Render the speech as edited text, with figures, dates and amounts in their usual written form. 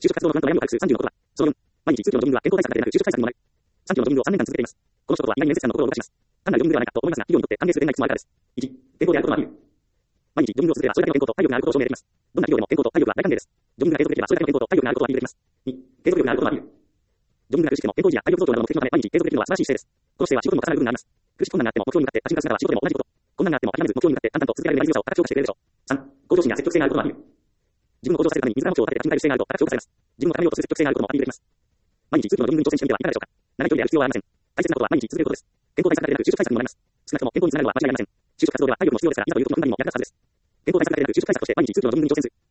就職活動の不安と悩みを軽くする3級のことは、その4、毎日通級のジョギングは健康対策だけでなく就職対策にもなる。3級のジョギングを3年間続けています。この一言は意外に面接官の心を動かします。単なるジョギングではないかと思いますが、企業にとって関係する点がいくつもあるからです。1、健康であることのアピール。毎日ジョギングを続ければそれだけの健康と体力があることを証明できます。どんな企業でも健康と体力は大歓迎です。ジョギングが継続できればそれだけの健康と体力があることをアピールできます。2、継続力があることのアピール。ジョギングが苦しくても健康維持や体力増強などの目的のため毎日継続できるのは素晴らしい姿勢です。この姿勢は仕事にも重なる部分があります。苦しく困難があっても目標に向かって立ち向かう姿は仕事でも同じこと。困難があっても諦めず目標に向かって淡々と続けられるやり強さを高く評価してくれるでしょう。3、向上心や積極性があることのアピール。自分を向上させるために自ら目標を立てて立ち向かえる姿勢があると高く評価されます。自分を高めようとする積極性があることもアピールできます。毎日通級のジョギングに挑戦してみてはいかがでしょうか。長い距離でやる必要はありません。大切なことは毎日続けることです。健康対策だけでなく就職対策にもなります。少なくとも健康につながるのは間違いありません。就職活動では体力も必要ですから、いざという時の困難にも役立つはずです。健康対策だけでなく就職対策として毎日通級のジョギングに挑戦する。